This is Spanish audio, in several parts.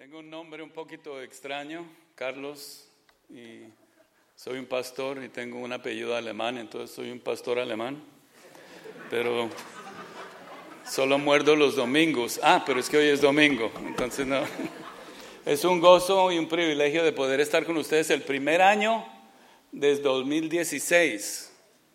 Tengo un nombre un poquito extraño, Carlos, y soy un pastor y tengo un apellido alemán, entonces soy un pastor alemán, pero solo muerdo los domingos. Pero es que hoy es domingo, entonces no. Es un gozo y un privilegio de poder estar con ustedes el primer año desde 2016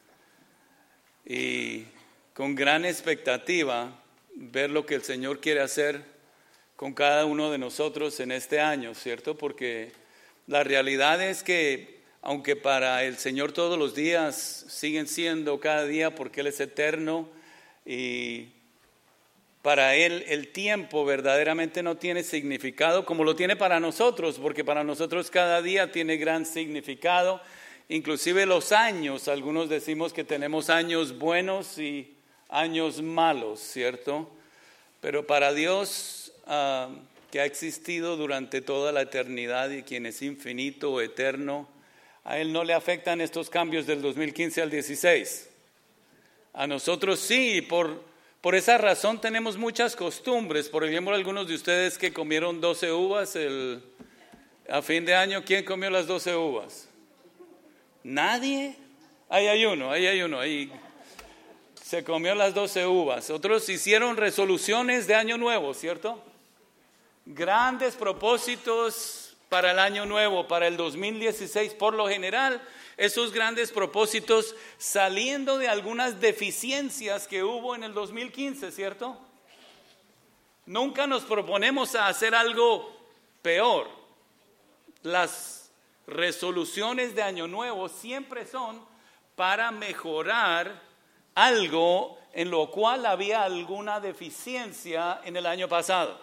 y con gran expectativa ver lo que el Señor quiere hacer con cada uno de nosotros en este año, ¿cierto? Porque la realidad es que aunque para el Señor todos los días siguen siendo cada día porque Él es eterno y para Él el tiempo verdaderamente no tiene significado como lo tiene para nosotros, porque para nosotros cada día tiene gran significado, inclusive los años. Algunos decimos que tenemos años buenos y años malos, ¿cierto? Pero para Dios, que ha existido durante toda la eternidad y quien es infinito o eterno, a Él no le afectan estos cambios del 2015 al 16. A nosotros sí, por esa razón tenemos muchas costumbres. Por ejemplo, algunos de ustedes que comieron 12 uvas a fin de año, ¿quién comió las 12 uvas? ¿Nadie? Ahí hay uno, ahí se comió las 12 uvas. Otros hicieron resoluciones de año nuevo, ¿cierto? Grandes propósitos para el año nuevo, para el 2016. Por lo general, esos grandes propósitos saliendo de algunas deficiencias que hubo en el 2015, ¿cierto? Nunca nos proponemos a hacer algo peor. Las resoluciones de año nuevo siempre son para mejorar algo en lo cual había alguna deficiencia en el año pasado.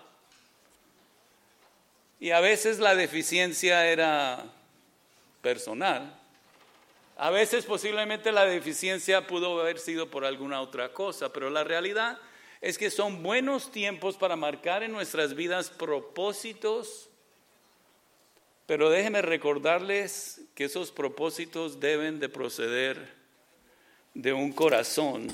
Y a veces la deficiencia era personal. A veces posiblemente la deficiencia pudo haber sido por alguna otra cosa, pero la realidad es que son buenos tiempos para marcar en nuestras vidas propósitos. Pero déjenme recordarles que esos propósitos deben de proceder de un corazón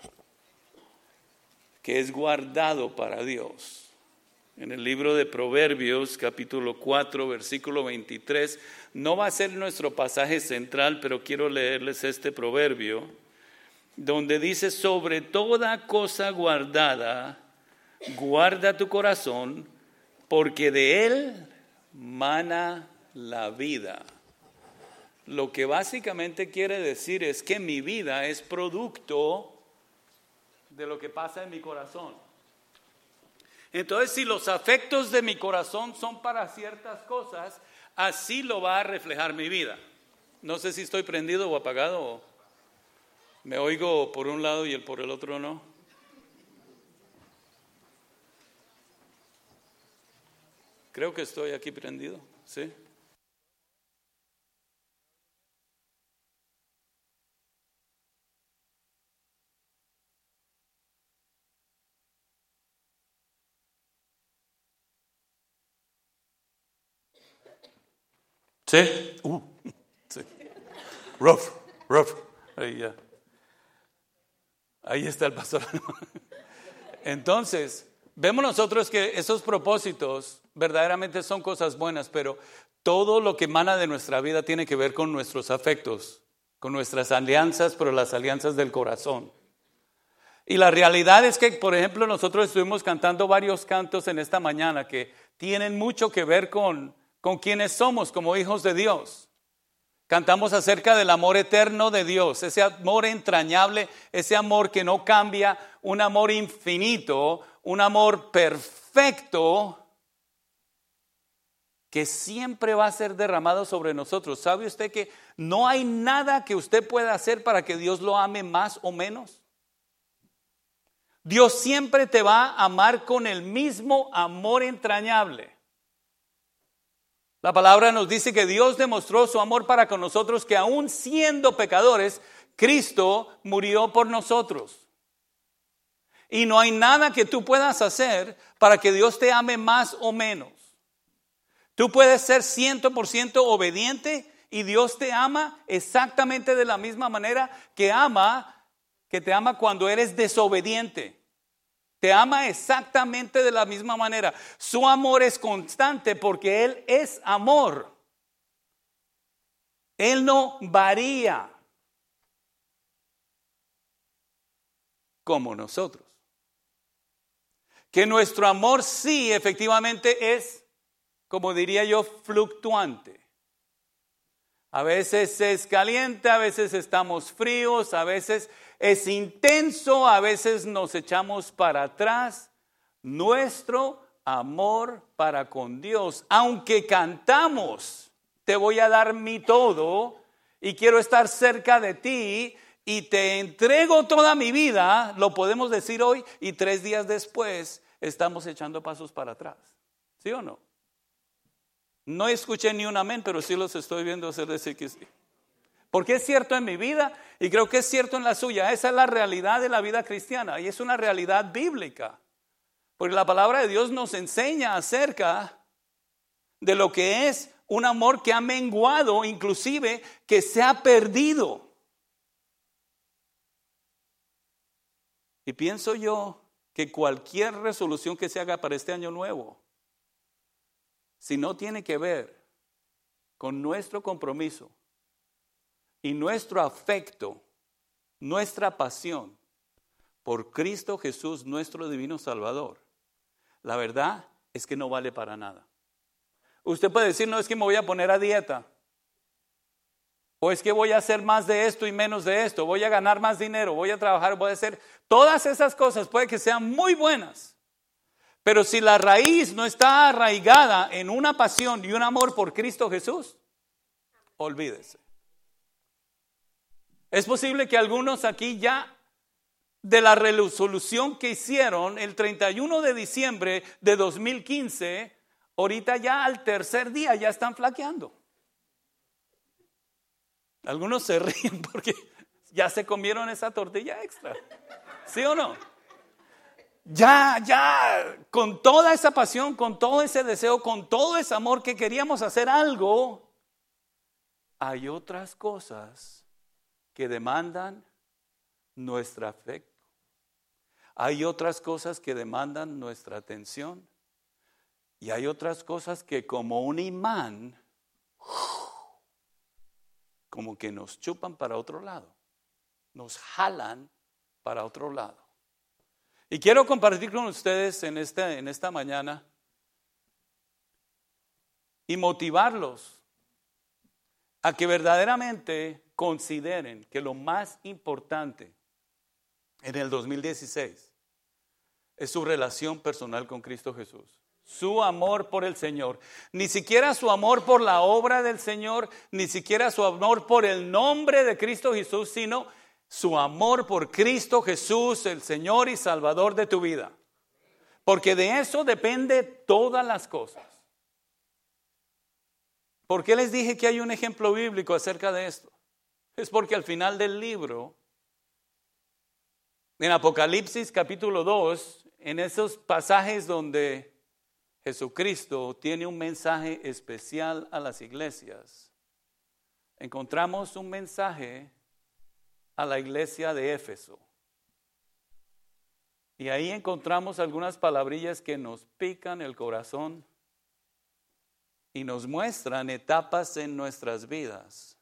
que es guardado para Dios. En el libro de Proverbios, capítulo 4, versículo 23, no va a ser nuestro pasaje central, pero quiero leerles este proverbio, donde dice: sobre toda cosa guardada, guarda tu corazón, porque de él mana la vida. Lo que básicamente quiere decir es que mi vida es producto de lo que pasa en mi corazón. Entonces, si los afectos de mi corazón son para ciertas cosas, así lo va a reflejar mi vida. No sé si estoy prendido o apagado, o me oigo por un lado y por el otro no. Creo que estoy aquí prendido, ¿sí? ¿Sí? Sí. Rough. Ahí está el pastor. Entonces, vemos nosotros que esos propósitos verdaderamente son cosas buenas, pero todo lo que emana de nuestra vida tiene que ver con nuestros afectos, con nuestras alianzas, pero las alianzas del corazón. Y la realidad es que, por ejemplo, nosotros estuvimos cantando varios cantos en esta mañana que tienen mucho que ver con quienes somos como hijos de Dios. Cantamos acerca del amor eterno de Dios, ese amor entrañable, ese amor que no cambia, un amor infinito, un amor perfecto que siempre va a ser derramado sobre nosotros. ¿Sabe usted que no hay nada que usted pueda hacer para que Dios lo ame más o menos? Dios siempre te va a amar con el mismo amor entrañable. La palabra nos dice que Dios demostró su amor para con nosotros, que aún siendo pecadores, Cristo murió por nosotros. Y no hay nada que tú puedas hacer para que Dios te ame más o menos. Tú puedes ser 100% obediente y Dios te ama exactamente de la misma manera que te ama cuando eres desobediente. te ama exactamente de la misma manera. Su amor es constante porque Él es amor. Él no varía como nosotros. Que nuestro amor sí efectivamente es, como diría yo, fluctuante. A veces es caliente, a veces estamos fríos, a veces es intenso, a veces nos echamos para atrás. Nuestro amor para con Dios, aunque cantamos, te voy a dar mi todo y quiero estar cerca de ti y te entrego toda mi vida, lo podemos decir hoy y 3 días después estamos echando pasos para atrás. ¿Sí o no? No escuché ni un amén, pero sí los estoy viendo hacer decir que sí. Porque es cierto en mi vida y creo que es cierto en la suya. Esa es la realidad de la vida cristiana y es una realidad bíblica. Porque la palabra de Dios nos enseña acerca de lo que es un amor que ha menguado, inclusive que se ha perdido. Y pienso yo que cualquier resolución que se haga para este año nuevo, si no tiene que ver con nuestro compromiso y nuestro afecto, nuestra pasión por Cristo Jesús, nuestro divino Salvador, la verdad es que no vale para nada. Usted puede decir, no, es que me voy a poner a dieta, o es que voy a hacer más de esto y menos de esto, voy a ganar más dinero, voy a trabajar, voy a hacer todas esas cosas, puede que sean muy buenas. Pero si la raíz no está arraigada en una pasión y un amor por Cristo Jesús, olvídese. Es posible que algunos aquí ya de la resolución que hicieron el 31 de diciembre de 2015, ahorita ya al tercer día ya están flaqueando. Algunos se ríen porque ya se comieron esa tortilla extra. ¿Sí o no? Ya, con toda esa pasión, con todo ese deseo, con todo ese amor que queríamos hacer algo, hay otras cosas que demandan nuestro afecto. Hay otras cosas que demandan nuestra atención. Y hay otras cosas que como un imán, como que nos chupan para otro lado, nos jalan para otro lado. Y quiero compartir con ustedes en esta mañana y motivarlos a que verdaderamente consideren que lo más importante en el 2016 es su relación personal con Cristo Jesús. Su amor por el Señor, ni siquiera su amor por la obra del Señor, ni siquiera su amor por el nombre de Cristo Jesús, sino su amor por Cristo Jesús, el Señor y Salvador de tu vida. Porque de eso depende todas las cosas. ¿Por qué les dije que hay un ejemplo bíblico acerca de esto? Es porque al final del libro, en Apocalipsis capítulo 2, en esos pasajes donde Jesucristo tiene un mensaje especial a las iglesias, encontramos un mensaje a la iglesia de Éfeso. Y ahí encontramos algunas palabrillas que nos pican el corazón y nos muestran etapas en nuestras vidas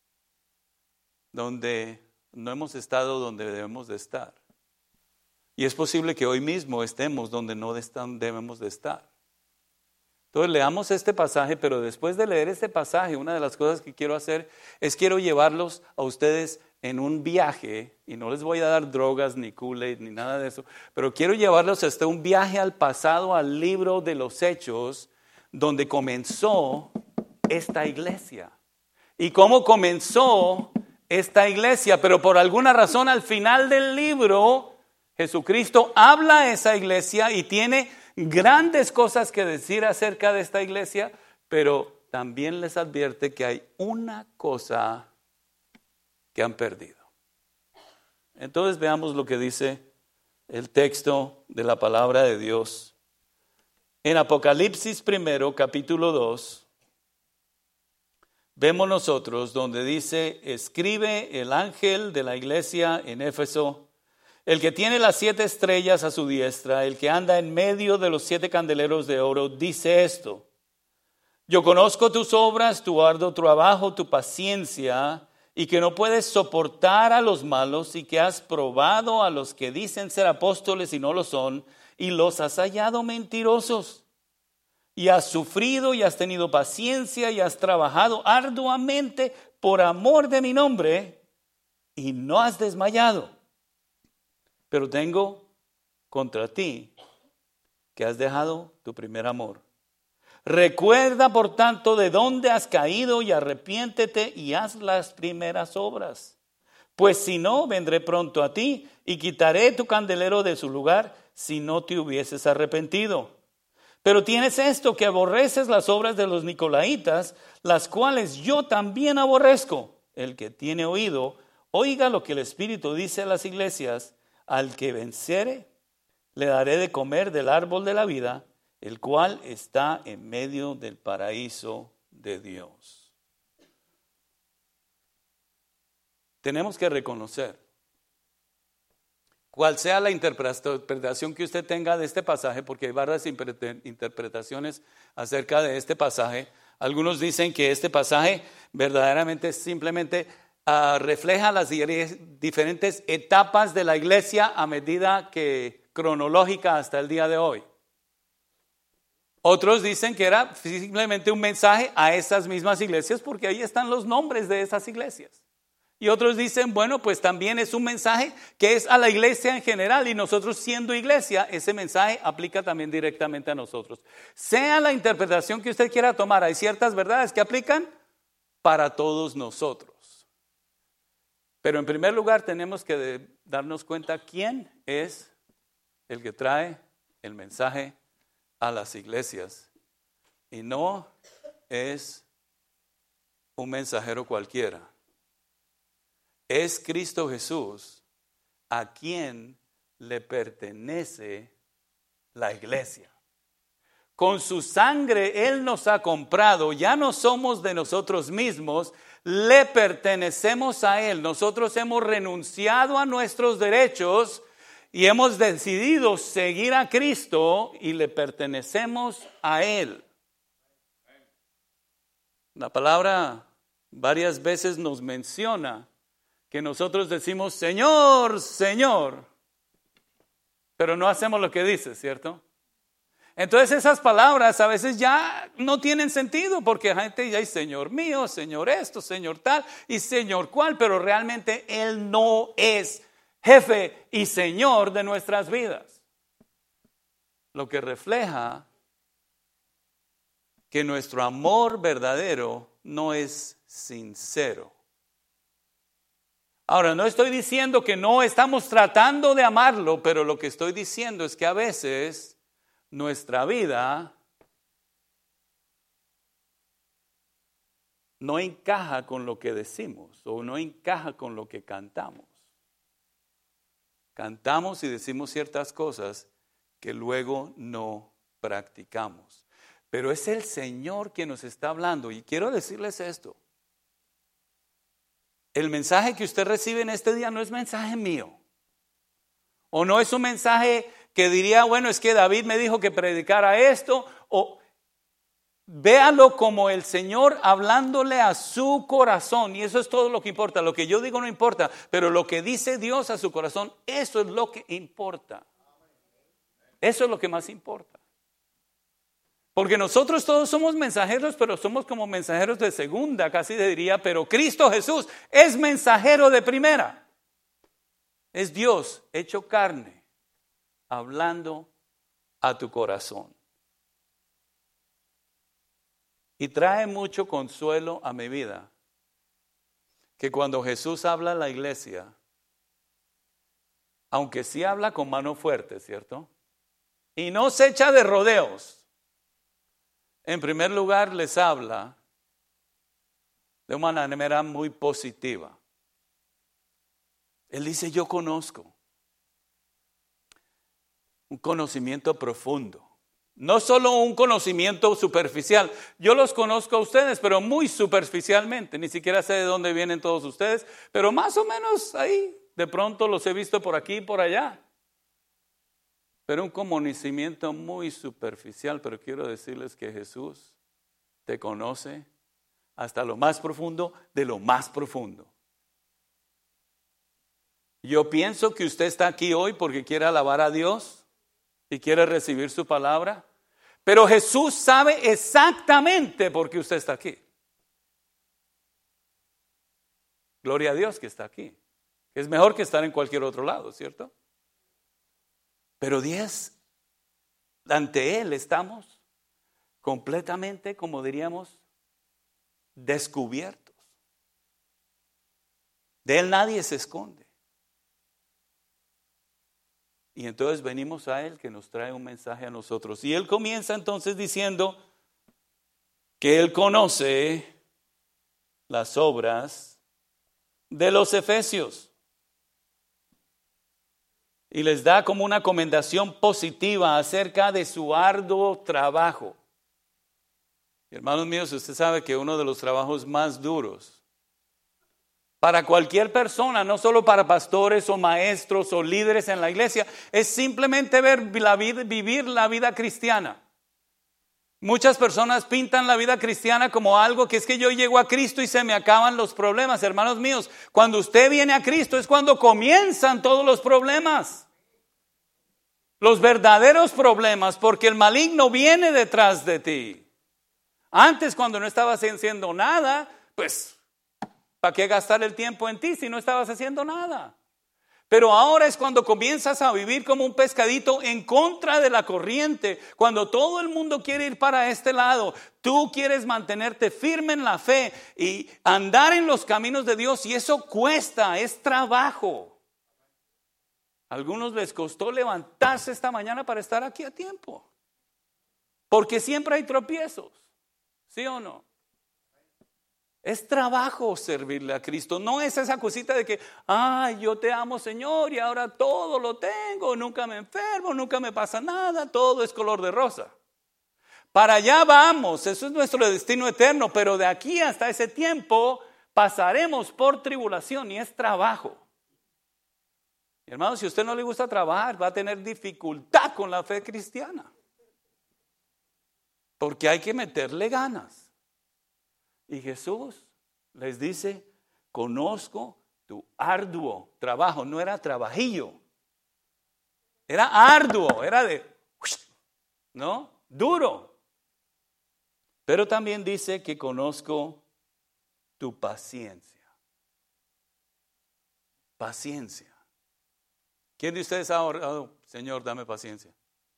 donde no hemos estado donde debemos de estar. Y es posible que hoy mismo estemos donde no debemos de estar. Entonces leamos este pasaje, pero después de leer este pasaje, una de las cosas que quiero hacer es quiero llevarlos a ustedes en un viaje, y no les voy a dar drogas ni Kool-Aid ni nada de eso, pero quiero llevarlos hasta un viaje al pasado, al libro de los Hechos, donde comenzó esta iglesia. Y cómo comenzó esta iglesia, pero por alguna razón al final del libro, Jesucristo habla a esa iglesia y tiene grandes cosas que decir acerca de esta iglesia, pero también les advierte que hay una cosa que han perdido. Entonces veamos lo que dice el texto de la palabra de Dios. En Apocalipsis primero, capítulo 2, vemos nosotros donde dice, escribe el ángel de la iglesia en Éfeso, el que tiene las 7 estrellas a su diestra, el que anda en medio de los 7 candeleros de oro, dice esto: yo conozco tus obras, tu arduo trabajo, tu paciencia, y que no puedes soportar a los malos, y que has probado a los que dicen ser apóstoles y no lo son, y los has hallado mentirosos. Y has sufrido y has tenido paciencia y has trabajado arduamente por amor de mi nombre, y no has desmayado. Pero tengo contra ti que has dejado tu primer amor. Recuerda, por tanto, de dónde has caído y arrepiéntete y haz las primeras obras. Pues si no, vendré pronto a ti y quitaré tu candelero de su lugar si no te hubieses arrepentido. Pero tienes esto, que aborreces las obras de los nicolaítas, las cuales yo también aborrezco. El que tiene oído, oiga lo que el Espíritu dice a las iglesias. Al que venciere, le daré de comer del árbol de la vida, el cual está en medio del paraíso de Dios. Tenemos que reconocer, cual sea la interpretación que usted tenga de este pasaje, porque hay varias interpretaciones acerca de este pasaje. Algunos dicen que este pasaje verdaderamente simplemente refleja las diferentes etapas de la iglesia a medida que cronológica hasta el día de hoy. Otros dicen que era simplemente un mensaje a esas mismas iglesias porque ahí están los nombres de esas iglesias. Y otros dicen, bueno, pues también es un mensaje que es a la iglesia en general, y nosotros siendo iglesia, ese mensaje aplica también directamente a nosotros. Sea la interpretación que usted quiera tomar, hay ciertas verdades que aplican para todos nosotros. Pero en primer lugar tenemos que darnos cuenta quién es el que trae el mensaje a las iglesias. Y no es un mensajero cualquiera. Es Cristo Jesús, a quien le pertenece la iglesia. Con su sangre Él nos ha comprado, ya no somos de nosotros mismos, le pertenecemos a Él. Nosotros hemos renunciado a nuestros derechos y hemos decidido seguir a Cristo y le pertenecemos a Él. La palabra varias veces nos menciona que nosotros decimos Señor, Señor, pero no hacemos lo que dice, ¿cierto? Entonces esas palabras a veces ya no tienen sentido porque la gente ya dice Señor mío, Señor esto, Señor tal y Señor cual, pero realmente Él no es jefe y Señor de nuestras vidas. Lo que refleja que nuestro amor verdadero no es sincero. Ahora, no estoy diciendo que no estamos tratando de amarlo, pero lo que estoy diciendo es que a veces nuestra vida no encaja con lo que decimos o no encaja con lo que cantamos. Cantamos y decimos ciertas cosas que luego no practicamos. Pero es el Señor quien nos está hablando y quiero decirles esto. El mensaje que usted recibe en este día no es mensaje mío. O no es un mensaje que diría, bueno, es que David me dijo que predicara esto. O véalo como el Señor hablándole a su corazón. Y eso es todo lo que importa. Lo que yo digo no importa. Pero lo que dice Dios a su corazón, eso es lo que importa. Eso es lo que más importa. Porque nosotros todos somos mensajeros, pero somos como mensajeros de segunda, casi diría, pero Cristo Jesús es mensajero de primera. Es Dios hecho carne, hablando a tu corazón. Y trae mucho consuelo a mi vida, que cuando Jesús habla a la iglesia, aunque sí habla con mano fuerte, ¿cierto? Y no se echa de rodeos. En primer lugar, les habla de una manera muy positiva. Él dice, yo conozco. Un conocimiento profundo. No solo un conocimiento superficial. Yo los conozco a ustedes, pero muy superficialmente. Ni siquiera sé de dónde vienen todos ustedes, pero más o menos ahí de pronto los he visto por aquí y por allá. Pero un conocimiento muy superficial, pero quiero decirles que Jesús te conoce hasta lo más profundo de lo más profundo. Yo pienso que usted está aquí hoy porque quiere alabar a Dios y quiere recibir su palabra, pero Jesús sabe exactamente por qué usted está aquí. Gloria a Dios que está aquí. Es mejor que estar en cualquier otro lado, ¿cierto? Pero ante Él estamos completamente, como diríamos, descubiertos. De Él nadie se esconde. Y entonces venimos a Él que nos trae un mensaje a nosotros. Y Él comienza entonces diciendo que Él conoce las obras de los efesios. Y les da como una recomendación positiva acerca de su arduo trabajo. Hermanos míos, usted sabe que uno de los trabajos más duros para cualquier persona, no solo para pastores o maestros o líderes en la iglesia, es simplemente vivir la vida cristiana. Muchas personas pintan la vida cristiana como algo que es que yo llego a Cristo y se me acaban los problemas. Hermanos míos, cuando usted viene a Cristo es cuando comienzan todos los problemas. Los verdaderos problemas, porque el maligno viene detrás de ti. Antes, cuando no estabas haciendo nada, pues, ¿para qué gastar el tiempo en ti si no estabas haciendo nada? Pero ahora es cuando comienzas a vivir como un pescadito en contra de la corriente. Cuando todo el mundo quiere ir para este lado, tú quieres mantenerte firme en la fe y andar en los caminos de Dios. Y eso cuesta, es trabajo. A algunos les costó levantarse esta mañana para estar aquí a tiempo. Porque siempre hay tropiezos. ¿Sí o no? Es trabajo servirle a Cristo. No es esa cosita de que, ay, yo te amo, Señor, y ahora todo lo tengo, nunca me enfermo, nunca me pasa nada, todo es color de rosa. Para allá vamos, eso es nuestro destino eterno, pero de aquí hasta ese tiempo pasaremos por tribulación y es trabajo. Hermano, si a usted no le gusta trabajar, va a tener dificultad con la fe cristiana. Porque hay que meterle ganas. Y Jesús les dice, conozco tu arduo trabajo. No era trabajillo, era arduo, era ¿no? Duro. Pero también dice que conozco tu paciencia. Paciencia. ¿Quién de ustedes ha orado, Señor, dame paciencia?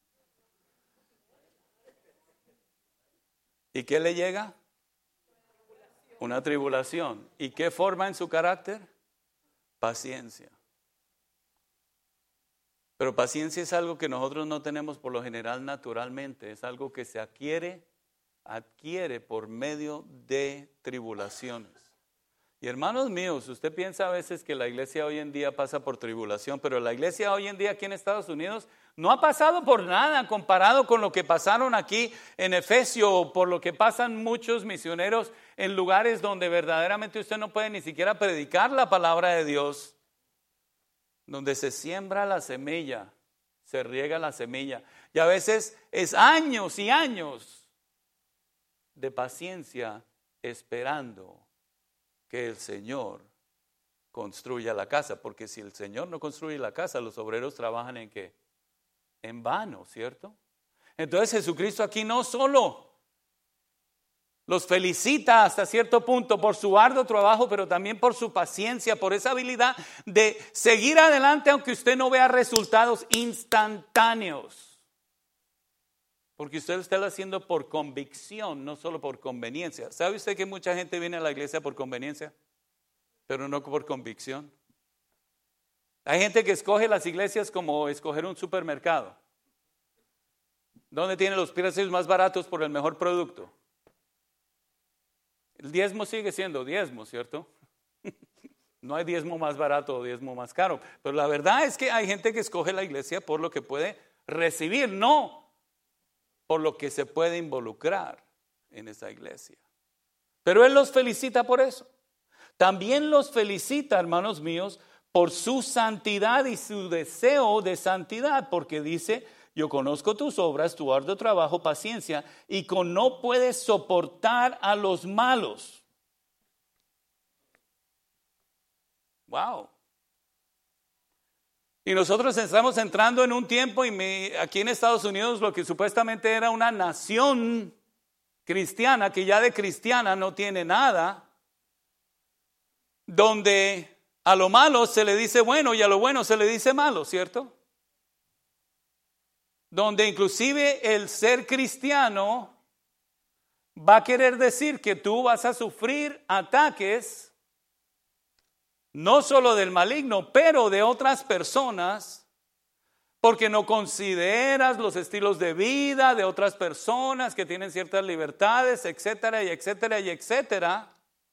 ¿Y qué le llega? Una tribulación. ¿Y qué forma en su carácter? Paciencia. Pero paciencia es algo que nosotros no tenemos por lo general naturalmente. Es algo que se adquiere por medio de tribulaciones. Y hermanos míos, usted piensa a veces que la iglesia hoy en día pasa por tribulación, pero la iglesia hoy en día aquí en Estados Unidos no ha pasado por nada comparado con lo que pasaron aquí en Efesio, o por lo que pasan muchos misioneros en lugares donde verdaderamente usted no puede ni siquiera predicar la palabra de Dios, donde se siembra la semilla, se riega la semilla, y a veces es años y años de paciencia esperando que el Señor construya la casa, porque si el Señor no construye la casa, los obreros trabajan ¿en qué? En vano, ¿cierto? Entonces Jesucristo aquí no solo los felicita hasta cierto punto por su arduo trabajo, pero también por su paciencia, por esa habilidad de seguir adelante aunque usted no vea resultados instantáneos. Porque usted lo está haciendo por convicción, no solo por conveniencia. ¿Sabe usted que mucha gente viene a la iglesia por conveniencia, pero no por convicción? Hay gente que escoge las iglesias como escoger un supermercado. ¿Dónde tiene los precios más baratos por el mejor producto? El diezmo sigue siendo diezmo, ¿cierto? No hay diezmo más barato o diezmo más caro. Pero la verdad es que hay gente que escoge la iglesia por lo que puede recibir, no por lo que se puede involucrar en esa iglesia. Pero Él los felicita por eso. También los felicita, hermanos míos, por su santidad y su deseo de santidad, porque dice, yo conozco tus obras, tu arduo trabajo, paciencia, y con no puedes soportar a los malos. Wow. Y nosotros estamos entrando en un tiempo, aquí en Estados Unidos, lo que supuestamente era una nación cristiana, que ya de cristiana no tiene nada, donde a lo malo se le dice bueno y a lo bueno se le dice malo, ¿cierto? Donde inclusive el ser cristiano va a querer decir que tú vas a sufrir ataques, no solo del maligno, pero de otras personas, porque no consideras los estilos de vida de otras personas que tienen ciertas libertades, etcétera, y etcétera, y etcétera.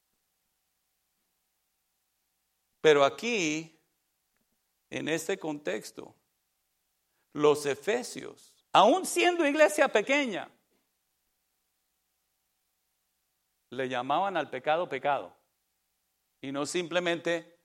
Pero aquí, en este contexto, los efesios, aún siendo iglesia pequeña, le llamaban al pecado pecado. Y no simplemente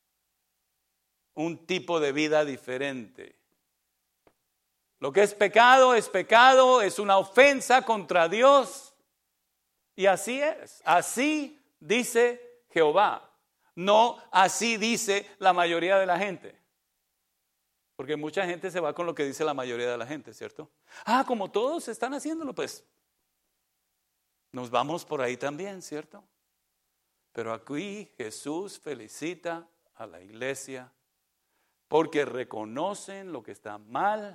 un tipo de vida diferente. Lo que es pecado, es una ofensa contra Dios. Y así es. Así dice Jehová. No así dice la mayoría de la gente. Porque mucha gente se va con lo que dice la mayoría de la gente, ¿cierto? Como todos están haciéndolo, pues nos vamos por ahí también, ¿cierto? Pero aquí Jesús felicita a la iglesia porque reconocen lo que está mal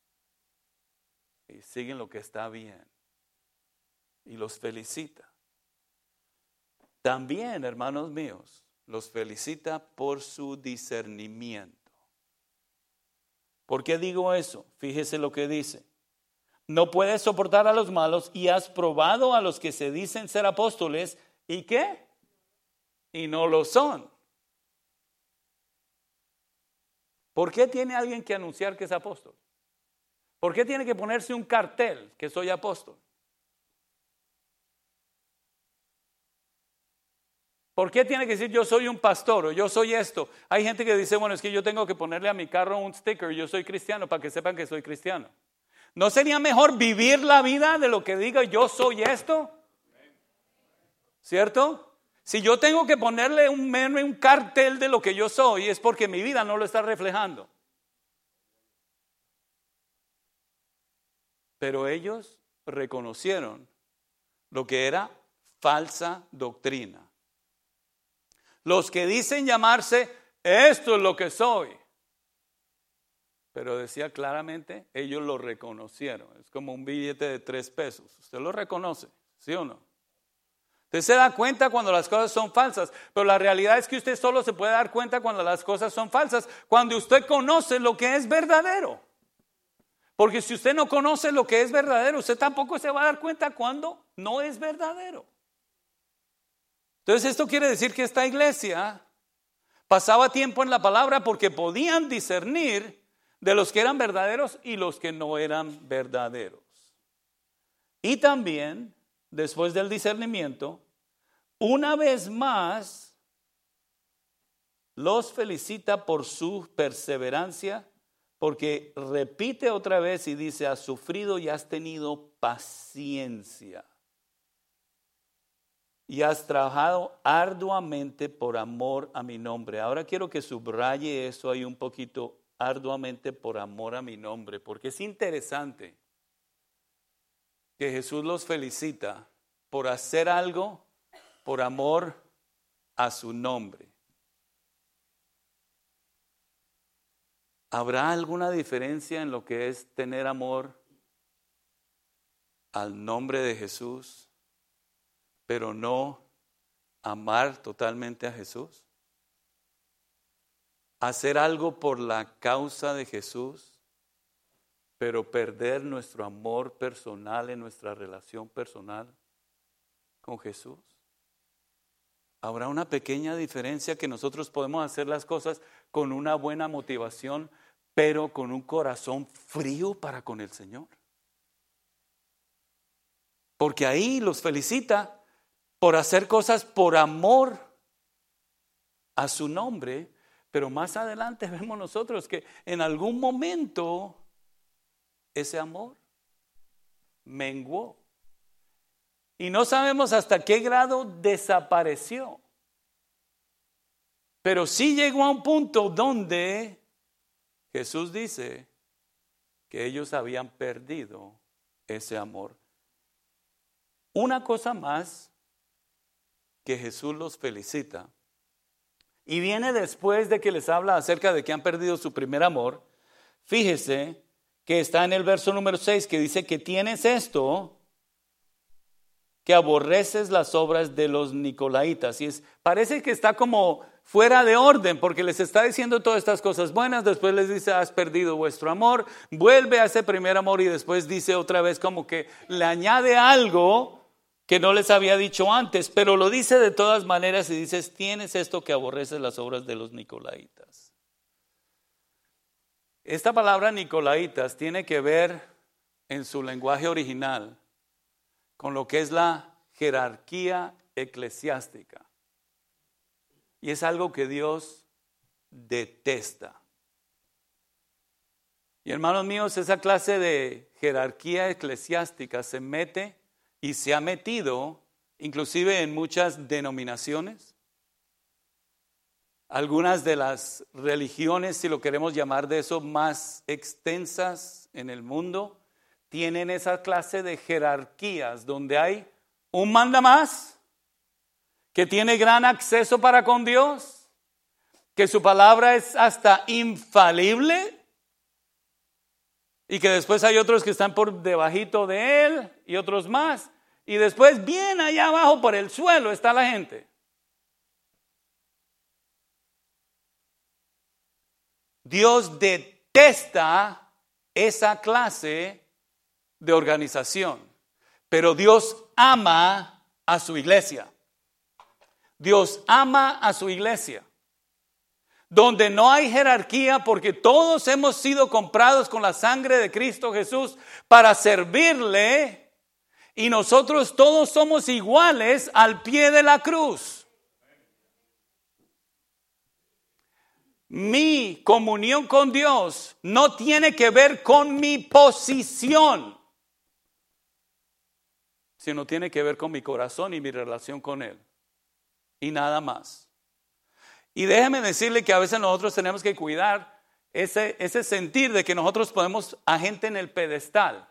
y siguen lo que está bien. Y los felicita. También, hermanos míos, los felicita por su discernimiento. ¿Por qué digo eso? Fíjese lo que dice. No puedes soportar a los malos y has probado a los que se dicen ser apóstoles. ¿Y qué? Y no lo son. ¿Por qué tiene alguien que anunciar que es apóstol? ¿Por qué tiene que ponerse un cartel que soy apóstol? ¿Por qué tiene que decir yo soy un pastor o yo soy esto? Hay gente que dice, bueno, es que yo tengo que ponerle a mi carro un sticker, yo soy cristiano, para que sepan que soy cristiano. ¿No sería mejor vivir la vida de lo que diga yo soy esto? ¿Cierto? Si yo tengo que ponerle un cartel de lo que yo soy, es porque mi vida no lo está reflejando. Pero ellos reconocieron lo que era falsa doctrina. Los que dicen llamarse, esto es lo que soy. Pero decía claramente, ellos lo reconocieron. Es como un billete de 3 pesos. Usted lo reconoce, ¿sí o no? Usted se da cuenta cuando las cosas son falsas, pero la realidad es que usted solo se puede dar cuenta cuando las cosas son falsas, cuando usted conoce lo que es verdadero. Porque si usted no conoce lo que es verdadero, usted tampoco se va a dar cuenta cuando no es verdadero. Entonces esto quiere decir que esta iglesia pasaba tiempo en la palabra porque podían discernir de los que eran verdaderos y los que no eran verdaderos. Y también, después del discernimiento, una vez más los felicita por su perseverancia, porque repite otra vez y dice, has sufrido y has tenido paciencia. Y has trabajado arduamente por amor a mi nombre. Ahora quiero que subraye eso ahí un poquito, arduamente por amor a mi nombre, porque es interesante que Jesús los felicita por hacer algo por amor a su nombre. ¿Habrá alguna diferencia en lo que es tener amor al nombre de Jesús, pero no amar totalmente a Jesús? Hacer algo por la causa de Jesús, pero perder nuestro amor personal en nuestra relación personal con Jesús. Habrá una pequeña diferencia que nosotros podemos hacer las cosas con una buena motivación, pero con un corazón frío para con el Señor. Porque ahí los felicita por hacer cosas por amor a su nombre, Pero más adelante vemos nosotros que en algún momento ese amor menguó. Y no sabemos hasta qué grado desapareció. Pero sí llegó a un punto donde Jesús dice que ellos habían perdido ese amor. Una cosa más que Jesús los felicita. Y viene después de que les habla acerca de que han perdido su primer amor. Fíjese que está en el verso número 6 que dice que tienes esto, que aborreces las obras de los nicolaítas. Y parece que está como fuera de orden porque les está diciendo todas estas cosas buenas. Después les dice, has perdido vuestro amor. Vuelve a ese primer amor y después dice otra vez como que le añade algo que no les había dicho antes, pero lo dice de todas maneras y dices, tienes esto que aborreces las obras de los nicolaítas. Esta palabra nicolaítas tiene que ver en su lenguaje original con lo que es la jerarquía eclesiástica. Y es algo que Dios detesta. Y hermanos míos, esa clase de jerarquía eclesiástica se mete y se ha metido inclusive en muchas denominaciones. Algunas de las religiones, si lo queremos llamar de eso, más extensas en el mundo, tienen esa clase de jerarquías donde hay un mandamás que tiene gran acceso para con Dios, que su palabra es hasta infalible y que después hay otros que están por debajito de él y otros más. Y después bien allá abajo por el suelo está la gente. Dios detesta esa clase de organización, pero Dios ama a su iglesia. Dios ama a su iglesia, donde no hay jerarquía porque todos hemos sido comprados con la sangre de Cristo Jesús para servirle y nosotros todos somos iguales al pie de la cruz. Mi comunión con Dios no tiene que ver con mi posición, sino tiene que ver con mi corazón y mi relación con Él. Y nada más. Y déjeme decirle que a veces nosotros tenemos que cuidar ese sentir de que nosotros ponemos a gente en el pedestal.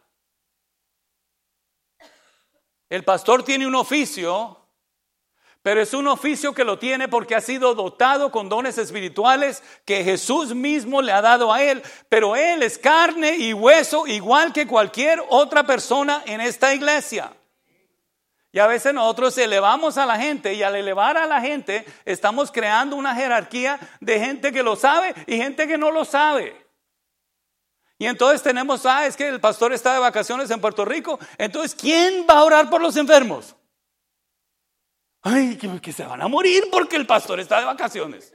El pastor tiene un oficio, pero es un oficio que lo tiene porque ha sido dotado con dones espirituales que Jesús mismo le ha dado a él. Pero él es carne y hueso igual que cualquier otra persona en esta iglesia. Y a veces nosotros elevamos a la gente y al elevar a la gente estamos creando una jerarquía de gente que lo sabe y gente que no lo sabe. Y entonces tenemos, es que el pastor está de vacaciones en Puerto Rico, entonces ¿quién va a orar por los enfermos? Ay, que se van a morir porque el pastor está de vacaciones.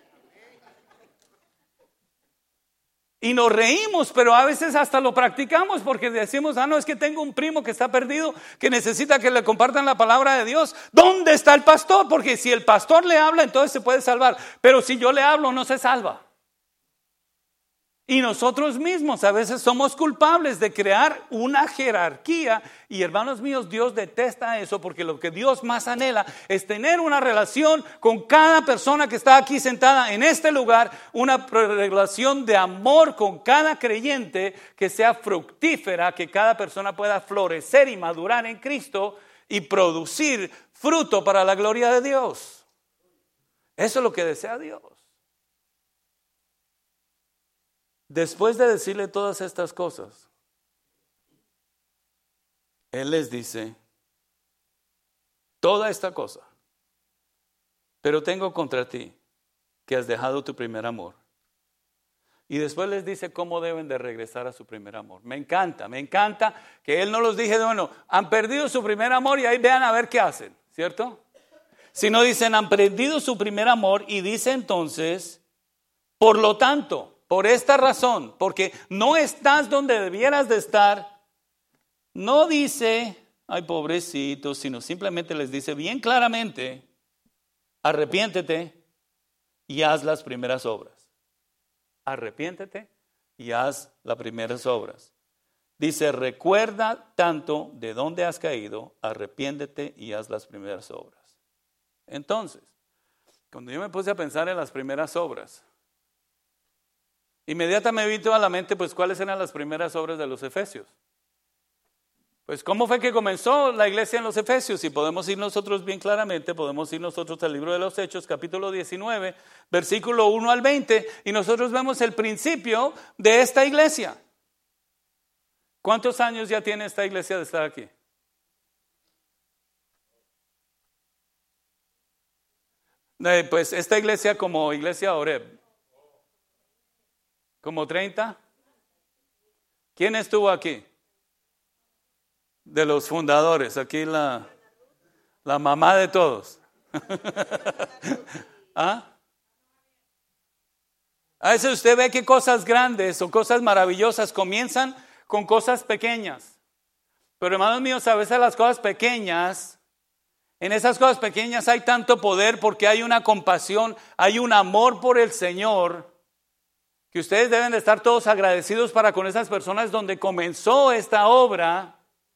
Y nos reímos, pero a veces hasta lo practicamos porque decimos, no, es que tengo un primo que está perdido, que necesita que le compartan la palabra de Dios. ¿Dónde está el pastor? Porque si el pastor le habla, entonces se puede salvar. Pero si yo le hablo, no se salva. Y nosotros mismos a veces somos culpables de crear una jerarquía. Y hermanos míos, Dios detesta eso porque lo que Dios más anhela es tener una relación con cada persona que está aquí sentada en este lugar. Una relación de amor con cada creyente que sea fructífera, que cada persona pueda florecer y madurar en Cristo y producir fruto para la gloria de Dios. Eso es lo que desea Dios. Después de decirle todas estas cosas, Él les dice toda esta cosa, pero tengo contra ti que has dejado tu primer amor. Y después les dice cómo deben de regresar a su primer amor. Me encanta que Él no los dije, bueno, han perdido su primer amor y ahí vean a ver qué hacen, ¿cierto? Sino dicen, han perdido su primer amor y dice entonces, por lo tanto, por esta razón, porque no estás donde debieras de estar, no dice, ay pobrecitos, sino simplemente les dice bien claramente, arrepiéntete y haz las primeras obras. arrepiéntete y haz las primeras obras. Dice, recuerda tanto de dónde has caído, arrepiéntete y haz las primeras obras. Entonces, cuando yo me puse a pensar en las primeras obras, inmediatamente me vino a la mente, pues, ¿cuáles eran las primeras obras de los efesios? Pues, ¿cómo fue que comenzó la iglesia en los Efesios? Y podemos ir nosotros bien claramente, podemos ir nosotros al libro de los Hechos, capítulo 19, versículo 1 al 20, y nosotros vemos el principio de esta iglesia. ¿Cuántos años ya tiene esta iglesia de estar aquí? Pues esta iglesia como iglesia Oreb, ¿como 30? ¿Quién estuvo aquí? De los fundadores, aquí la mamá de todos. ¿Ah? A veces usted ve que cosas grandes o cosas maravillosas comienzan con cosas pequeñas. Pero hermanos míos, a veces las cosas pequeñas, en esas cosas pequeñas hay tanto poder porque hay una compasión, hay un amor por el Señor, que ustedes deben de estar todos agradecidos para con esas personas donde comenzó esta obra.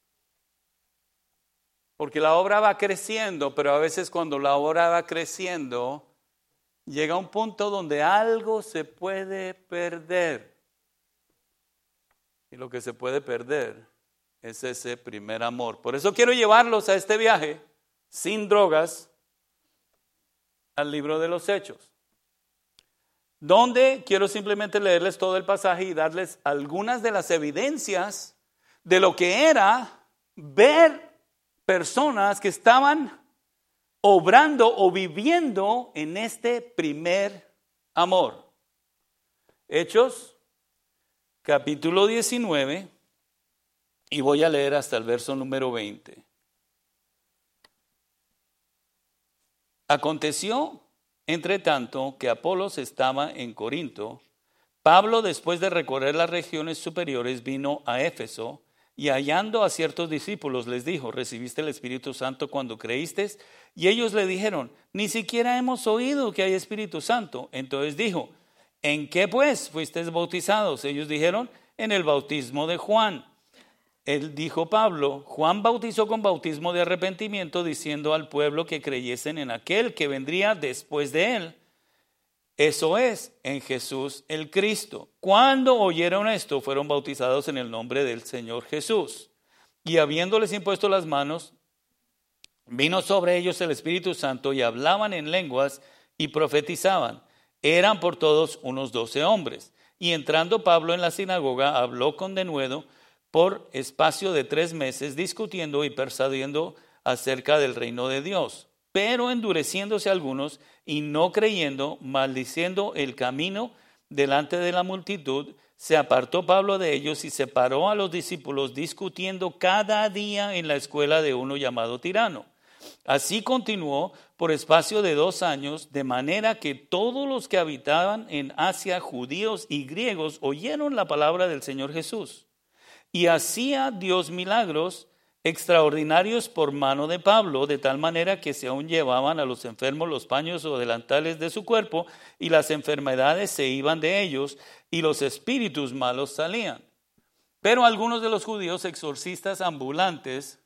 Porque la obra va creciendo, pero a veces cuando la obra va creciendo, llega un punto donde algo se puede perder. Y lo que se puede perder es ese primer amor. Por eso quiero llevarlos a este viaje, sin drogas, al libro de los Hechos. Donde quiero simplemente leerles todo el pasaje y darles algunas de las evidencias de lo que era ver personas que estaban obrando o viviendo en este primer amor. Hechos, capítulo 19, y voy a leer hasta el verso número 20. Aconteció, entre tanto, que Apolos estaba en Corinto. Pablo, después de recorrer las regiones superiores, vino a Éfeso. Y hallando a ciertos discípulos les dijo, ¿recibiste el Espíritu Santo cuando creíste? Y ellos le dijeron, ni siquiera hemos oído que hay Espíritu Santo. Entonces dijo, ¿en qué pues fuisteis bautizados? Ellos dijeron, en el bautismo de Juan. Él dijo Pablo, Juan bautizó con bautismo de arrepentimiento, diciendo al pueblo que creyesen en aquel que vendría después de él. Eso es, en Jesús el Cristo. Cuando oyeron esto, fueron bautizados en el nombre del Señor Jesús. Y habiéndoles impuesto las manos, vino sobre ellos el Espíritu Santo y hablaban en lenguas y profetizaban. Eran por todos unos 12 hombres. Y entrando Pablo en la sinagoga, habló con denuedo por espacio de 3 meses, discutiendo y persuadiendo acerca del reino de Dios. Pero endureciéndose algunos y no creyendo, maldiciendo el camino delante de la multitud, se apartó Pablo de ellos y separó a los discípulos, discutiendo cada día en la escuela de uno llamado Tirano. Así continuó por espacio de 2 años, de manera que todos los que habitaban en Asia, judíos y griegos, oyeron la palabra del Señor Jesús. Y hacía Dios milagros extraordinarios por mano de Pablo, de tal manera que se aún llevaban a los enfermos los paños o delantales de su cuerpo, y las enfermedades se iban de ellos, y los espíritus malos salían. Pero algunos de los judíos exorcistas ambulantes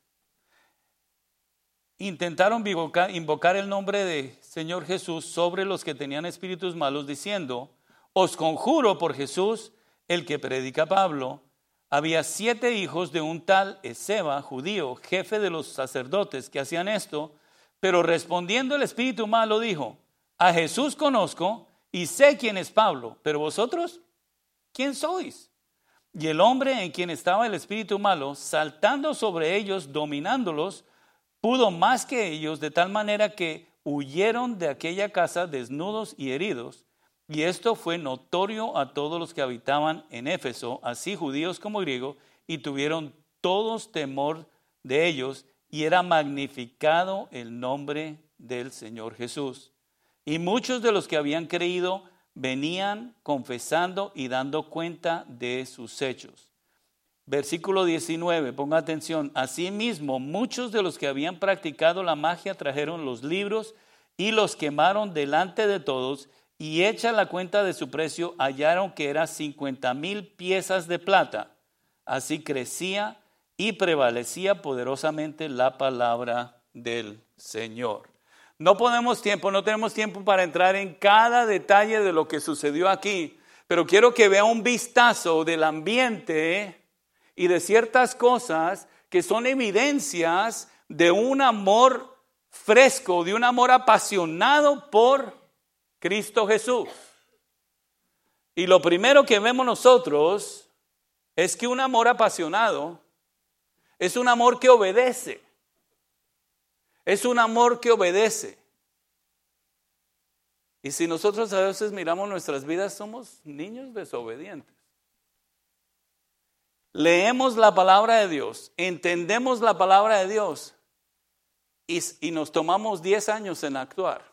intentaron invocar el nombre de Señor Jesús sobre los que tenían espíritus malos, diciendo, os conjuro por Jesús, el que predica Pablo. Había 7 hijos de un tal Esceva, judío, jefe de los sacerdotes, que hacían esto, pero respondiendo el espíritu malo dijo, a Jesús conozco y sé quién es Pablo, pero vosotros, ¿quién sois? Y el hombre en quien estaba el espíritu malo, saltando sobre ellos, dominándolos, pudo más que ellos, de tal manera que huyeron de aquella casa desnudos y heridos. Y esto fue notorio a todos los que habitaban en Éfeso, así judíos como griegos, y tuvieron todos temor de ellos, y era magnificado el nombre del Señor Jesús. Y muchos de los que habían creído venían confesando y dando cuenta de sus hechos. Versículo 19, ponga atención. Asimismo, muchos de los que habían practicado la magia trajeron los libros y los quemaron delante de todos, y hecha la cuenta de su precio, hallaron que era 50,000 piezas de plata. Así crecía y prevalecía poderosamente la palabra del Señor. No tenemos tiempo para entrar en cada detalle de lo que sucedió aquí, pero quiero que vea un vistazo del ambiente y de ciertas cosas que son evidencias de un amor fresco, de un amor apasionado por Cristo Jesús. Y lo primero que vemos nosotros es que un amor apasionado es un amor que obedece. Es un amor que obedece. Y si nosotros a veces miramos nuestras vidas, somos niños desobedientes. Leemos la palabra de Dios, entendemos la palabra de Dios y nos tomamos 10 años en actuar.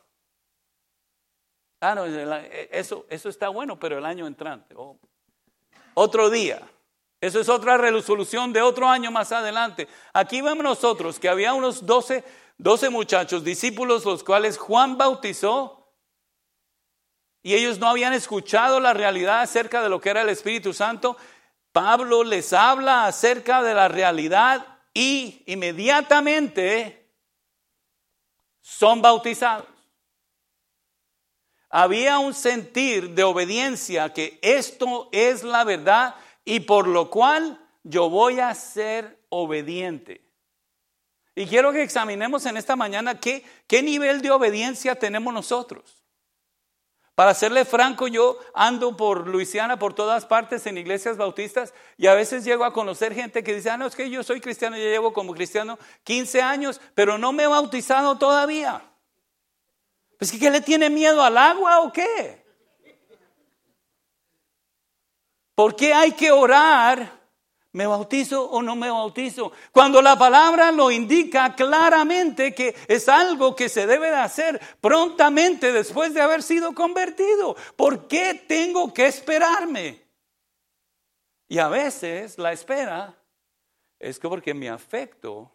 No, eso está bueno, pero el año entrante. Otro día. Eso es otra resolución de otro año más adelante. Aquí vemos nosotros que había unos 12 muchachos, discípulos, los cuales Juan bautizó. Y ellos no habían escuchado la realidad acerca de lo que era el Espíritu Santo. Pablo les habla acerca de la realidad y inmediatamente son bautizados. Había un sentir de obediencia que esto es la verdad y por lo cual yo voy a ser obediente. Y quiero que examinemos en esta mañana qué nivel de obediencia tenemos nosotros. Para serle franco, yo ando por Luisiana, por todas partes en iglesias bautistas y a veces llego a conocer gente que dice, no, es que yo soy cristiano, yo llevo como cristiano 15 años, pero no me he bautizado todavía. Pues ¿qué le tiene miedo al agua o qué? ¿Por qué hay que orar? ¿Me bautizo o no me bautizo? Cuando la palabra lo indica claramente que es algo que se debe de hacer prontamente después de haber sido convertido. ¿Por qué tengo que esperarme? Y a veces la espera es porque mi afecto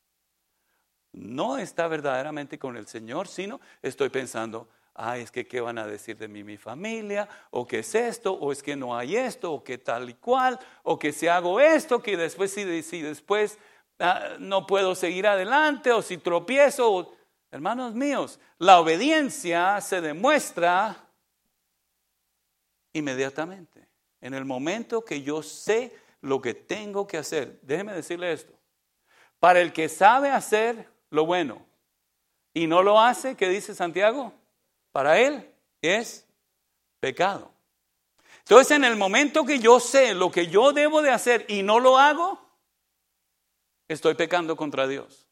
no está verdaderamente con el Señor, sino estoy pensando, es que qué van a decir de mí mi familia, o qué es esto, o es que no hay esto, o que tal y cual, o que si hago esto, que después si después no puedo seguir adelante, o si tropiezo. Hermanos míos, la obediencia se demuestra inmediatamente, en el momento que yo sé lo que tengo que hacer. Déjeme decirle esto, para el que sabe hacer lo bueno y no lo hace, ¿qué dice Santiago? Para él es pecado. Entonces, en el momento que yo sé lo que yo debo de hacer y no lo hago, estoy pecando contra Dios.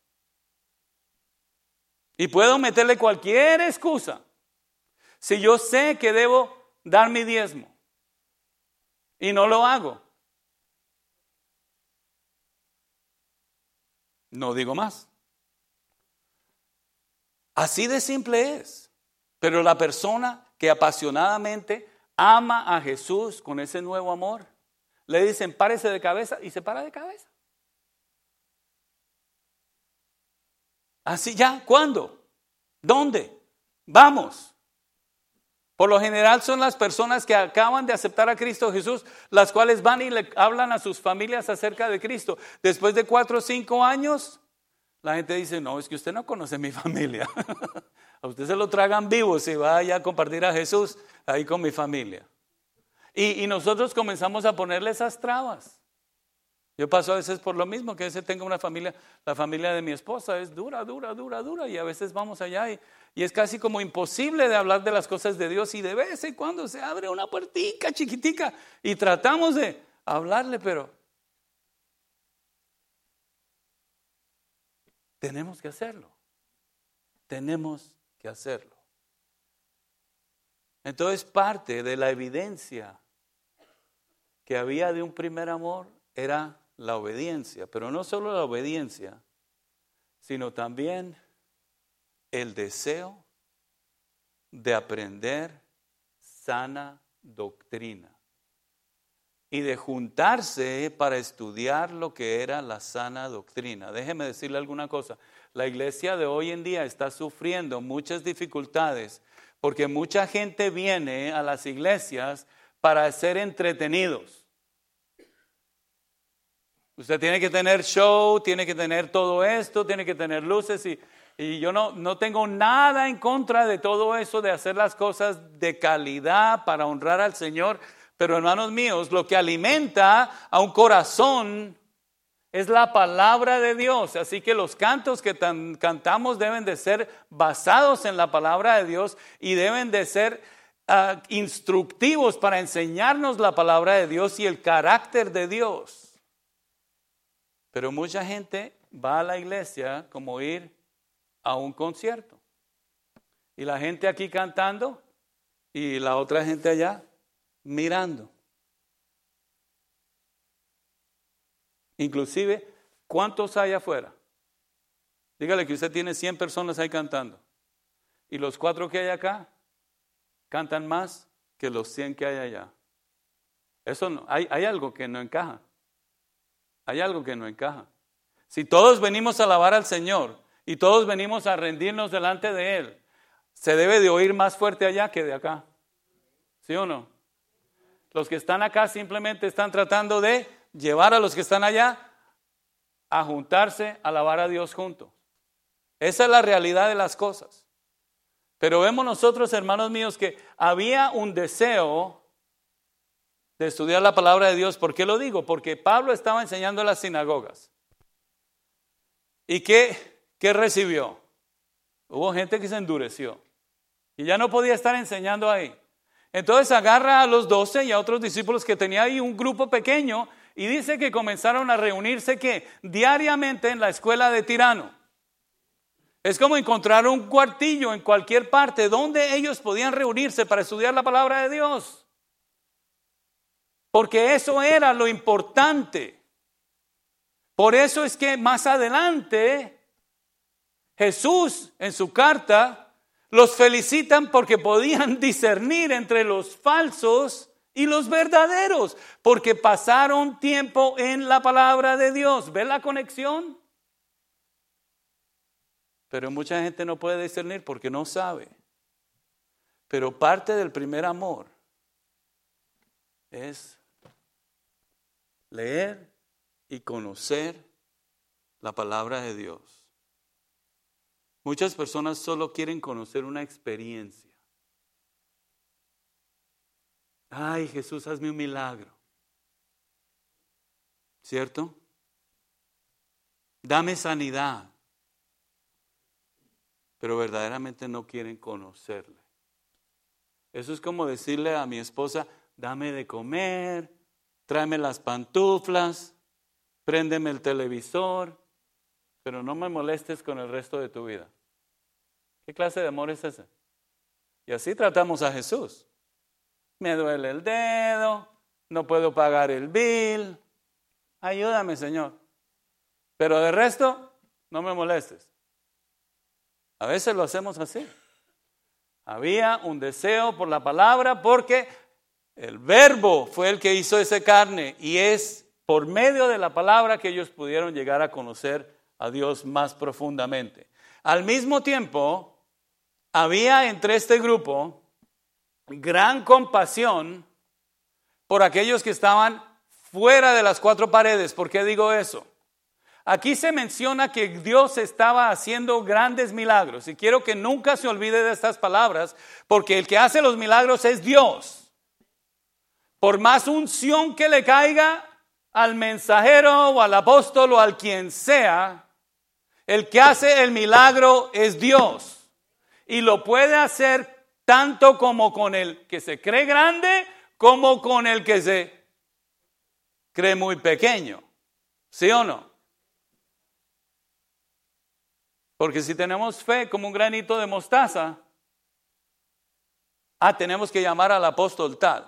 Y puedo meterle cualquier excusa. Si yo sé que debo dar mi diezmo y no lo hago, no digo más. Así de simple es. Pero la persona que apasionadamente ama a Jesús con ese nuevo amor, le dicen párese de cabeza y se para de cabeza. Así ya, ¿cuándo? ¿Dónde? Vamos. Por lo general son las personas que acaban de aceptar a Cristo Jesús, las cuales van y le hablan a sus familias acerca de Cristo. Después de 4 o 5 años, la gente dice, no, es que usted no conoce mi familia. A usted se lo tragan vivo si va a compartir a Jesús ahí con mi familia. Y nosotros comenzamos a ponerle esas trabas. Yo paso a veces por lo mismo, que a veces tengo una familia, la familia de mi esposa es dura, y a veces vamos allá y es casi como imposible de hablar de las cosas de Dios y de vez en cuando se abre una puertica chiquitica y tratamos de hablarle, pero tenemos que hacerlo. Tenemos que hacerlo. Entonces, parte de la evidencia que había de un primer amor era la obediencia, pero no solo la obediencia, sino también el deseo de aprender sana doctrina y de juntarse para estudiar lo que era la sana doctrina. Déjeme decirle alguna cosa. La iglesia de hoy en día está sufriendo muchas dificultades Porque mucha gente viene a las iglesias para ser entretenidos. Usted tiene que tener show, tiene que tener todo esto, tiene que tener luces y yo no tengo nada en contra de todo eso, de hacer las cosas de calidad para honrar al Señor. Pero hermanos míos, lo que alimenta a un corazón es la palabra de Dios. Así que los cantos que cantamos deben de ser basados en la palabra de Dios y deben de ser instructivos para enseñarnos la palabra de Dios y el carácter de Dios. Pero mucha gente va a la iglesia como ir a un concierto. Y la gente aquí cantando y la otra gente allá mirando. Inclusive, ¿cuántos hay afuera? Dígale que usted tiene 100 personas ahí cantando. Y los 4 que hay acá cantan más que los 100 que hay allá. Eso no, hay algo que no encaja. Hay algo que no encaja. Si todos venimos a alabar al Señor y todos venimos a rendirnos delante de Él, se debe de oír más fuerte allá que de acá. ¿Sí o no? Los que están acá simplemente están tratando de llevar a los que están allá a juntarse, a alabar a Dios juntos. Esa es la realidad de las cosas. Pero vemos nosotros, hermanos míos, que había un deseo de estudiar la palabra de Dios. ¿Por qué lo digo? Porque Pablo estaba enseñando en las sinagogas. ¿Y qué recibió? Hubo gente que se endureció y ya no podía estar enseñando ahí. Entonces agarra a los 12 y a otros discípulos que tenía ahí, un grupo pequeño, y dice que comenzaron a reunirse ¿qué? Diariamente en la escuela de Tirano. Es como encontrar un cuartillo en cualquier parte donde ellos podían reunirse para estudiar la palabra de Dios. Porque eso era lo importante. Por eso es que más adelante Jesús en su carta los felicitan porque podían discernir entre los falsos y los verdaderos, porque pasaron tiempo en la palabra de Dios. ¿Ve la conexión? Pero mucha gente no puede discernir porque no sabe. Pero parte del primer amor es leer y conocer la palabra de Dios. Muchas personas solo quieren conocer una experiencia. Ay, Jesús, hazme un milagro. ¿Cierto? Dame sanidad. Pero verdaderamente no quieren conocerle. Eso es como decirle a mi esposa, dame de comer, tráeme las pantuflas, préndeme el televisor, pero no me molestes con el resto de tu vida. ¿Qué clase de amor es ese? Y así tratamos a Jesús. Me duele el dedo, no puedo pagar el bill. Ayúdame, Señor. Pero de resto, no me molestes. A veces lo hacemos así. Había un deseo por la palabra porque el Verbo fue el que hizo esa carne y es por medio de la palabra que ellos pudieron llegar a conocer a Dios más profundamente. Al mismo tiempo, había entre este grupo gran compasión por aquellos que estaban fuera de las 4 paredes. ¿Por qué digo eso? Aquí se menciona que Dios estaba haciendo grandes milagros y quiero que nunca se olvide de estas palabras porque el que hace los milagros es Dios. Por más unción que le caiga al mensajero o al apóstol o al quien sea, el que hace el milagro es Dios. Y lo puede hacer tanto como con el que se cree grande como con el que se cree muy pequeño. ¿Sí o no? Porque si tenemos fe como un granito de mostaza, tenemos que llamar al apóstol tal.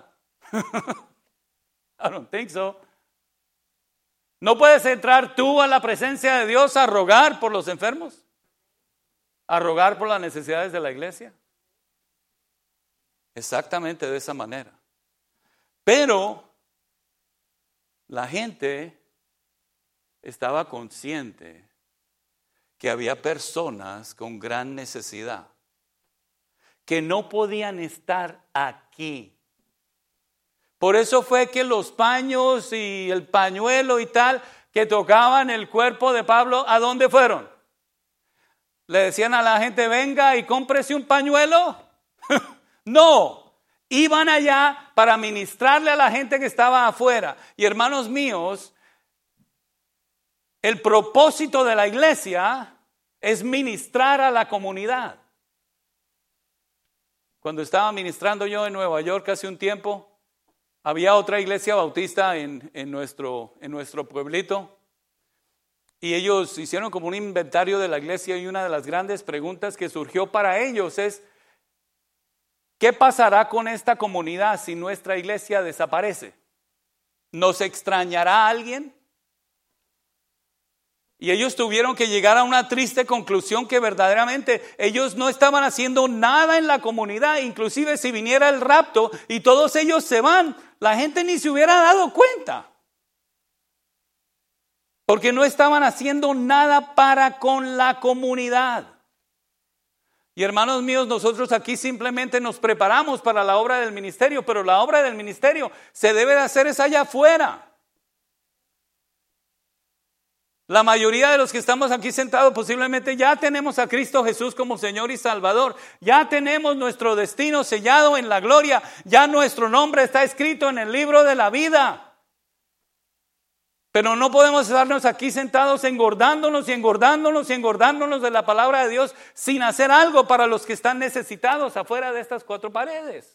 I don't think so. ¿No puedes entrar tú a la presencia de Dios a rogar por los enfermos? ¿A rogar por las necesidades de la iglesia? Exactamente de esa manera. Pero la gente estaba consciente que había personas con gran necesidad, que no podían estar aquí. Por eso fue que los paños y el pañuelo y tal que tocaban el cuerpo de Pablo, ¿a dónde fueron? ¿Le decían a la gente, venga y cómprese un pañuelo? No, iban allá para ministrarle a la gente que estaba afuera. Y hermanos míos, el propósito de la iglesia es ministrar a la comunidad. Cuando estaba ministrando yo en Nueva York hace un tiempo, había otra iglesia bautista en nuestro pueblito. Y ellos hicieron como un inventario de la iglesia y una de las grandes preguntas que surgió para ellos es, ¿qué pasará con esta comunidad si nuestra iglesia desaparece? ¿Nos extrañará alguien? Y ellos tuvieron que llegar a una triste conclusión que verdaderamente ellos no estaban haciendo nada en la comunidad. Inclusive si viniera el rapto y todos ellos se van, la gente ni se hubiera dado cuenta. Porque no estaban haciendo nada para con la comunidad. Y hermanos míos, nosotros aquí simplemente nos preparamos para la obra del ministerio, pero la obra del ministerio se debe de hacer es allá afuera. La mayoría de los que estamos aquí sentados posiblemente ya tenemos a Cristo Jesús como Señor y Salvador. Ya tenemos nuestro destino sellado en la gloria. Ya nuestro nombre está escrito en el libro de la vida. Pero no podemos estarnos aquí sentados engordándonos de la palabra de Dios sin hacer algo para los que están necesitados afuera de estas cuatro paredes.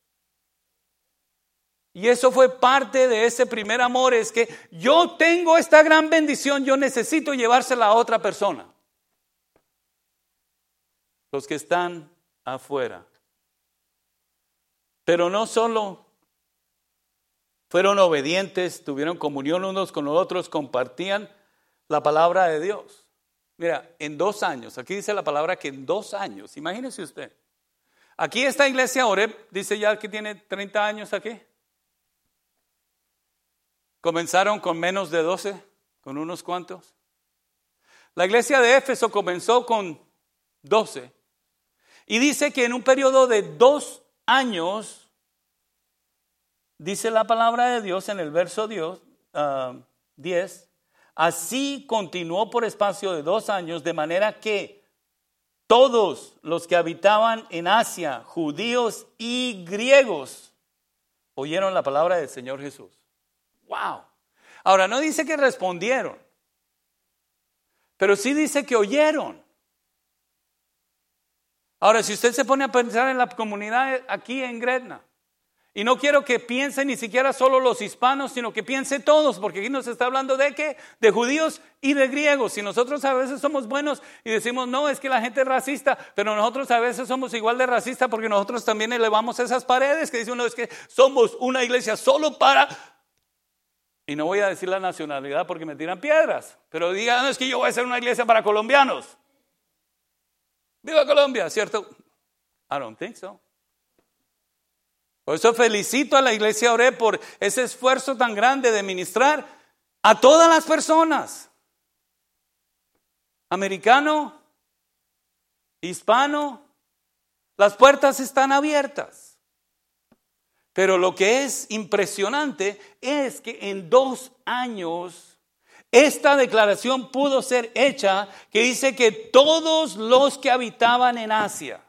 Y eso fue parte de ese primer amor, es que yo tengo esta gran bendición, yo necesito llevársela a otra persona. Los que están afuera. Pero no solo fueron obedientes, tuvieron comunión unos con los otros, compartían la palabra de Dios. Mira, en 2 años, aquí dice la palabra que en 2 años, imagínese usted. Aquí esta iglesia Oreb, dice ya que tiene 30 años aquí. Comenzaron con menos de 12, con unos cuantos. La iglesia de Éfeso comenzó con 12. Y dice que en un periodo de 2 años, dice la palabra de Dios en el verso 10, así continuó por espacio de 2 años, de manera que todos los que habitaban en Asia, judíos y griegos, oyeron la palabra del Señor Jesús. Wow. Ahora no dice que respondieron, pero sí dice que oyeron. Ahora, si usted se pone a pensar en la comunidad aquí en Gretna, y no quiero que piense ni siquiera solo los hispanos, sino que piense todos, porque aquí nos está hablando de ¿qué? De judíos y de griegos. Y nosotros a veces somos buenos y decimos, no, es que la gente es racista, pero nosotros a veces somos igual de racistas porque nosotros también elevamos esas paredes que dice uno, es que somos una iglesia solo para... Y no voy a decir la nacionalidad porque me tiran piedras, pero digan, no, es que yo voy a hacer una iglesia para colombianos. ¡Viva Colombia! ¿Cierto? I don't think so. Por eso felicito a la iglesia Oreb por ese esfuerzo tan grande de ministrar a todas las personas. Americano, hispano, las puertas están abiertas. Pero lo que es impresionante es que en 2 años esta declaración pudo ser hecha, que dice que todos los que habitaban en Asia.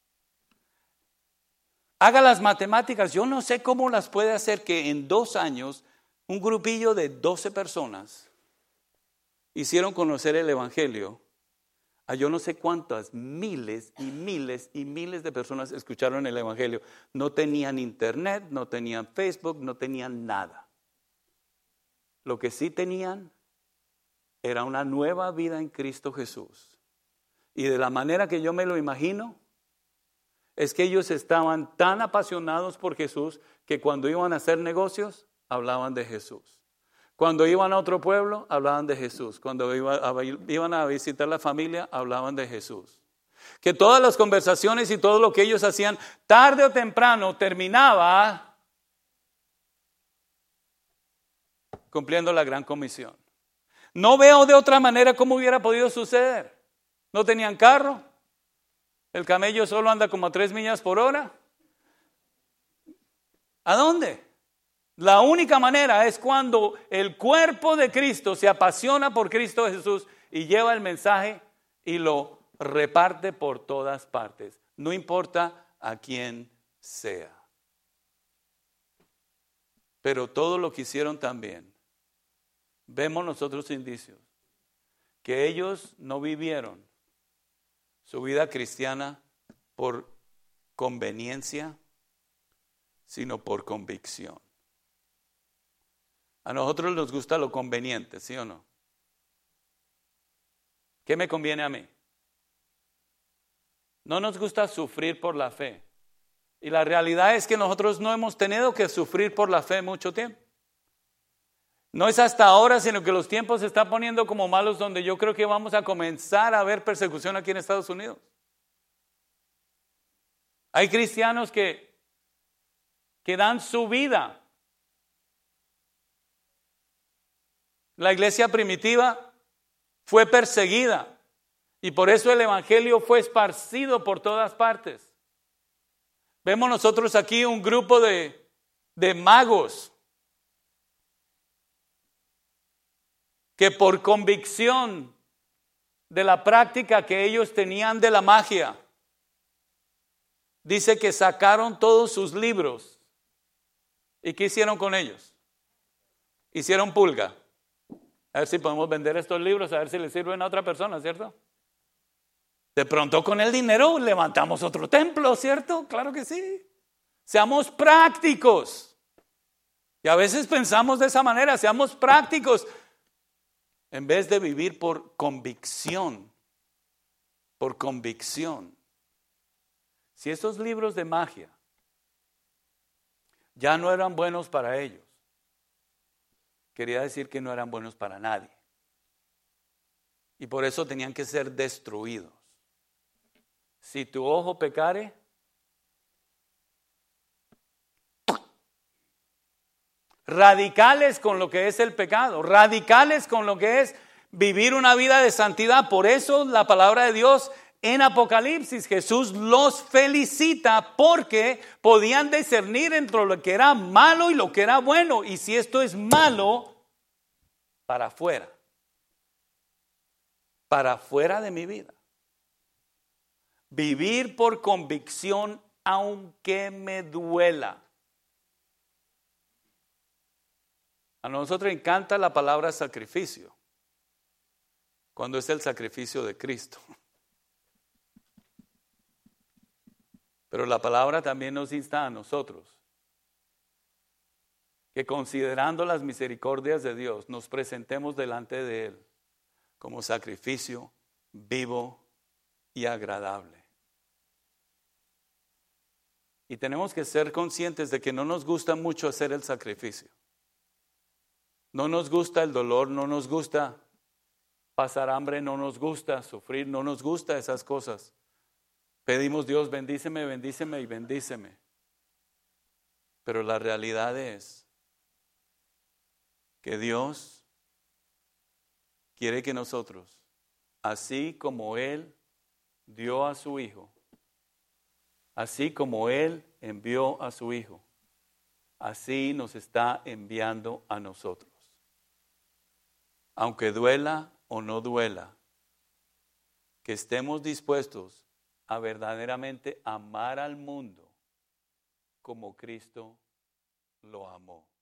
Haga las matemáticas, yo no sé cómo las puede hacer que en 2 años un grupillo de 12 personas hicieron conocer el evangelio a yo no sé cuántas miles y miles y miles de personas escucharon el evangelio. No tenían internet, no tenían Facebook, no tenían nada. Lo que sí tenían era una nueva vida en Cristo Jesús. Y de la manera que yo me lo imagino, es que ellos estaban tan apasionados por Jesús que cuando iban a hacer negocios, hablaban de Jesús. Cuando iban a otro pueblo, hablaban de Jesús. Cuando iban a visitar la familia, hablaban de Jesús. Que todas las conversaciones y todo lo que ellos hacían, tarde o temprano, terminaba cumpliendo la gran comisión. No veo de otra manera cómo hubiera podido suceder. No tenían carro. El camello solo anda como a 3 millas por hora. ¿A dónde? La única manera es cuando el cuerpo de Cristo se apasiona por Cristo Jesús y lleva el mensaje y lo reparte por todas partes. No importa a quién sea. Pero todo lo que hicieron también, vemos nosotros indicios que ellos no vivieron su vida cristiana por conveniencia, sino por convicción. A nosotros nos gusta lo conveniente, ¿sí o no? ¿Qué me conviene a mí? No nos gusta sufrir por la fe. Y la realidad es que nosotros no hemos tenido que sufrir por la fe mucho tiempo. No es hasta ahora, sino que los tiempos se están poniendo como malos, donde yo creo que vamos a comenzar a ver persecución aquí en Estados Unidos. Hay cristianos que dan su vida. La iglesia primitiva fue perseguida y por eso el evangelio fue esparcido por todas partes. Vemos nosotros aquí un grupo de magos que por convicción de la práctica que ellos tenían de la magia, dice que sacaron todos sus libros. ¿Y qué hicieron con ellos? Hicieron pulga. A ver si podemos vender estos libros, a ver si les sirven a otra persona, ¿cierto? De pronto con el dinero levantamos otro templo, ¿cierto? Claro que sí. Seamos prácticos. Y a veces pensamos de esa manera, seamos prácticos. En vez de vivir por convicción. Por convicción. Si esos libros de magia ya no eran buenos para ellos, quería decir que no eran buenos para nadie. Y por eso tenían que ser destruidos. Si tu ojo pecare, radicales con lo que es el pecado, radicales con lo que es vivir una vida de santidad. Por eso la palabra de Dios en Apocalipsis, Jesús los felicita porque podían discernir entre lo que era malo y lo que era bueno. Y si esto es malo, para afuera de mi vida. Vivir por convicción aunque me duela. A nosotros encanta la palabra sacrificio, cuando es el sacrificio de Cristo. Pero la palabra también nos insta a nosotros que considerando las misericordias de Dios, nos presentemos delante de Él como sacrificio vivo y agradable. Y tenemos que ser conscientes de que no nos gusta mucho hacer el sacrificio. No nos gusta el dolor, no nos gusta pasar hambre, no nos gusta sufrir, no nos gusta esas cosas. Pedimos, Dios, bendíceme, bendíceme y bendíceme. Pero la realidad es que Dios quiere que nosotros, así como Él dio a su Hijo, así como Él envió a su Hijo, así nos está enviando a nosotros. Aunque duela o no duela, que estemos dispuestos a verdaderamente amar al mundo como Cristo lo amó.